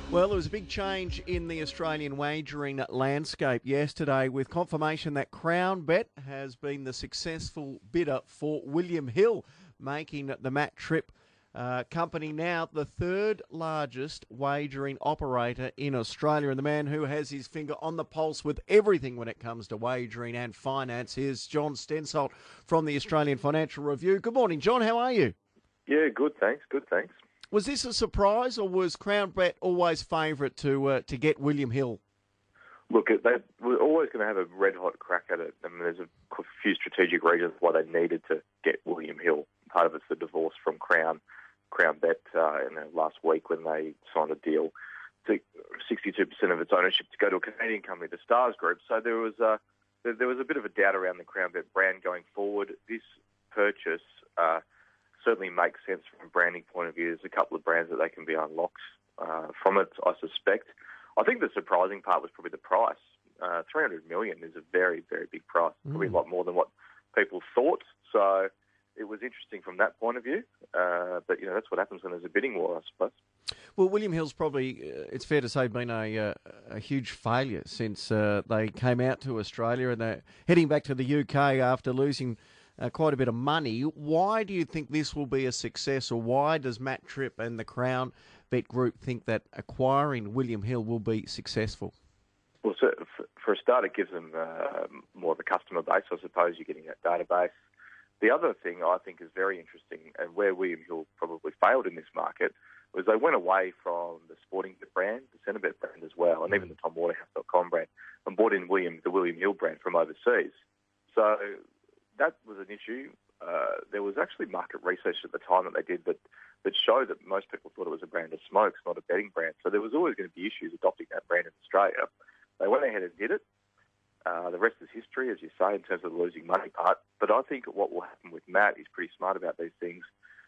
Well, there was a big change in the Australian wagering landscape yesterday with confirmation that CrownBet has been the successful bidder for William Hill, making the Matt Tripp company now the third largest wagering operator in Australia. And the man who has his finger on the pulse with everything when it comes to wagering and finance is John Stensolt from the Australian Financial Review. Good morning, John. How are you? Yeah, good, thanks. Good, thanks. Was this a surprise, or was CrownBet always favourite to get William Hill? Look, they were always going to have a red-hot crack at it. I mean, there's a few strategic reasons why they needed to get William Hill. Part of it's the divorce from CrownBet last week when they signed a deal to 62% of its ownership to go to a Canadian company, the Stars Group. So there was a bit of a doubt around the CrownBet brand going forward. This purchase certainly makes sense from a branding point of view. There's a couple of brands that they can be unlocked from it, I suspect. I think the surprising part was probably the price. $300 million is a very, very big price, probably a lot more than what people thought. So it was interesting from that point of view. But, that's what happens when there's a bidding war, I suppose. Well, William Hill's probably, it's fair to say, been a huge failure since they came out to Australia, and they're heading back to the UK after losing quite a bit of money. Why do you think this will be a success, or why does Matt Tripp and the CrownBet Group think that acquiring William Hill will be successful? Well, so for a start, it gives them more of a customer base. I suppose you're getting that database. The other thing I think is very interesting, and where William Hill probably failed in this market, was they went away from the Sportingbet brand, the Centrebet brand as well, and even the TomWaterhouse.com brand, and bought in the William Hill brand from overseas. So that was an issue. There was actually market research at the time that they did that showed that most people thought it was a brand of smokes, not a betting brand. So there was always going to be issues adopting that brand in Australia. They went ahead and did it. The rest is history, as you say, in terms of the losing money part. But I think what will happen with Matt, he's pretty smart about these things.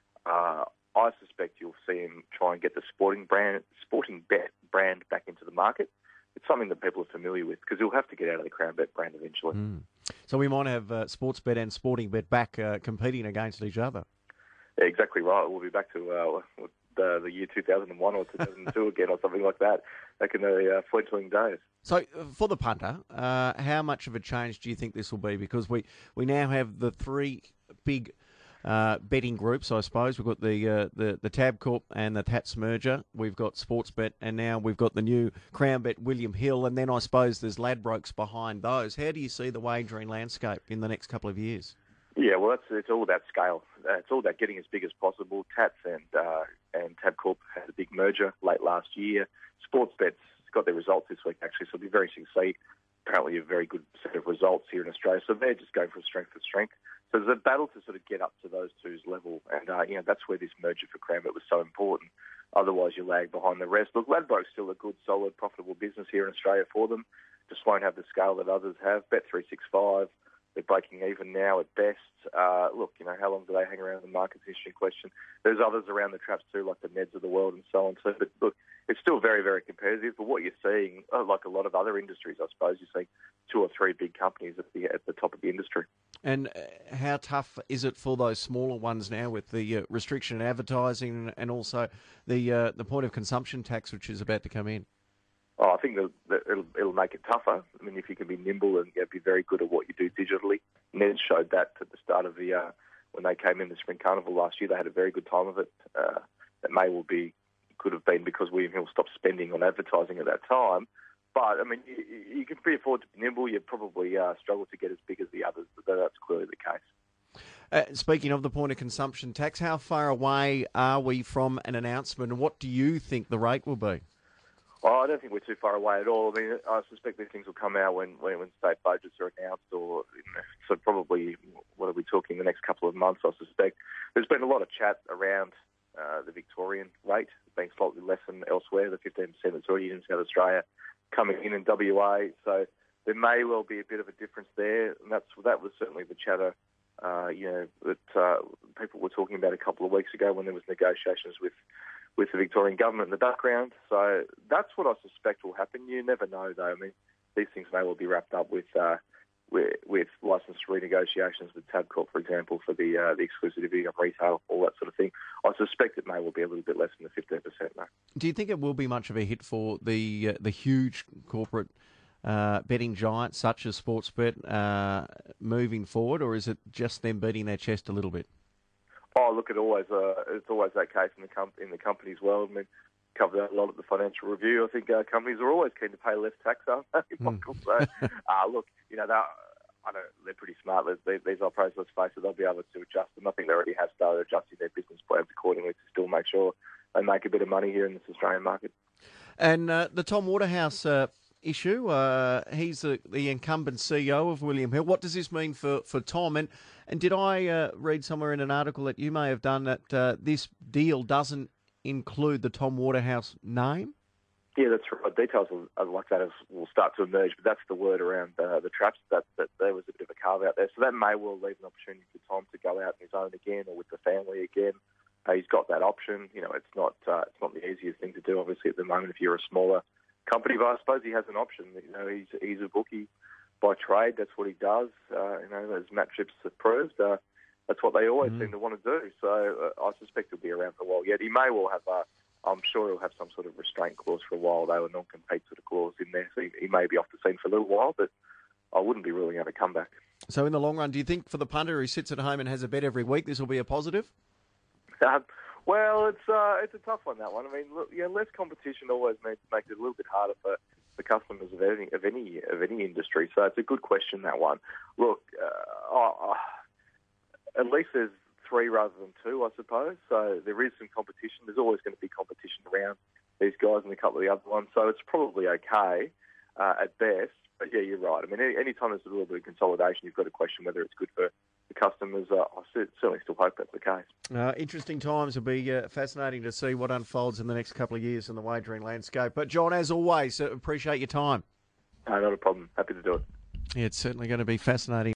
I suspect you'll see him try and get the Sportingbet brand back into the market. It's something that people are familiar with because he'll have to get out of the CrownBet brand eventually. So we might have Sportsbet and Sportingbet back competing against each other. Yeah, exactly right. We'll be back to the year 2001 or 2002 again or something like that, back in the fledgling days. So for the punter, how much of a change do you think this will be? Because we now have the three big betting groups, I suppose. We've got the Tabcorp and the Tats merger. We've got Sportsbet, and now we've got the new CrownBet William Hill, and then I suppose there's Ladbrokes behind those. How do you see the wagering landscape in the next couple of years? Yeah, well, it's all about scale. It's all about getting as big as possible. Tats and Tabcorp had a big merger late last year. Sportsbet's got their results this week, actually, so it'll be very interesting to see. Apparently a very good set of results here in Australia. So they're just going from strength to strength. So there's a battle to sort of get up to those two's level. And, that's where this merger for CrownBet was so important. Otherwise, you lag behind the rest. Look, Ladbrokes still a good, solid, profitable business here in Australia for them. Just won't have the scale that others have. Bet365, they're breaking even now at best. Look, how long do they hang around in the market's an interesting question. There's others around the traps too, like the Neds of the world and so on. So, but look, it's still very, very competitive. But what you're seeing, like a lot of other industries, I suppose, you're seeing two or three big companies at the top of the industry. And how tough is it for those smaller ones now with the restriction in advertising and also the point of consumption tax, which is about to come in? Oh, I think it'll make it tougher. I mean, if you can be nimble and be very good at what you do digitally. Ned showed that at the start of the when they came in the Spring Carnival last year. They had a very good time of it. That may well could have been because William Hill stopped spending on advertising at that time. But, I mean, you can pretty afford to be nimble. You probably struggle to get as big as the others, but that's clearly the case. Speaking of the point of consumption tax, how far away are we from an announcement, and what do you think the rate will be? Oh, I don't think we're too far away at all. I mean, I suspect these things will come out when state budgets are announced, or so probably, what are we talking, the next couple of months, I suspect. There's been a lot of chat around the Victorian rate being slightly less than elsewhere, the 15% that's already in South Australia coming in WA. So there may well be a bit of a difference there, and that was certainly the chatter, that people were talking about a couple of weeks ago when there was negotiations with the Victorian government in the background. So that's what I suspect will happen. You never know, though. I mean, these things may well be wrapped up with with license renegotiations with Tabcorp, for example, for the exclusivity on retail, all that sort of thing. I suspect it may well be a little bit less than the 15% now. Do you think it will be much of a hit for the huge corporate betting giants such as Sportsbet moving forward, or is it just them beating their chest a little bit? Oh, look, it's always that case in the company's world. I mean, covered that a lot at the Financial Review. I think companies are always keen to pay less tax, aren't they, Michael? So, look, they're pretty smart. These operators, let's face it, they'll be able to adjust them. I think they already have started adjusting their business plans accordingly to still make sure they make a bit of money here in this Australian market. And the Tom Waterhouse issue, he's the incumbent CEO of William Hill. What does this mean for Tom? And did I read somewhere in an article that you may have done that this deal doesn't include the Tom Waterhouse name? Yeah, that's right. Details like that will start to emerge, but that's the word around the traps. That there was a bit of a carve out there, so that may well leave an opportunity for Tom to go out on his own again or with the family again. He's got that option. It's not the easiest thing to do, obviously, at the moment if you're a smaller company, but I suppose he has an option. He's a bookie by trade. That's what he does. As Matt Trips have proved, that's what they always seem to want to do. So I suspect he'll be around for a while yet. He may well have I'm sure he'll have some sort of restraint clause for a while, though, a non-compete sort of clause in there. So he may be off the scene for a little while, but I wouldn't be ruling out a comeback. So in the long run, do you think for the punter who sits at home and has a bet every week, this will be a positive? Well, it's a tough one, that one. I mean, look, less competition always makes it a little bit harder for the customers of any industry. So it's a good question, that one. Look, at least there's 3 rather than 2, I suppose. So there is some competition. There's always going to be competition around these guys and a couple of the other ones. So it's probably okay at best. But yeah, you're right. I mean, any time there's a little bit of consolidation, you've got to question whether it's good for the customers. I certainly still hope that's the case. Interesting times. It'll be fascinating to see what unfolds in the next couple of years in the wagering landscape. But John, as always, appreciate your time. No, not a problem. Happy to do it. Yeah, it's certainly going to be fascinating.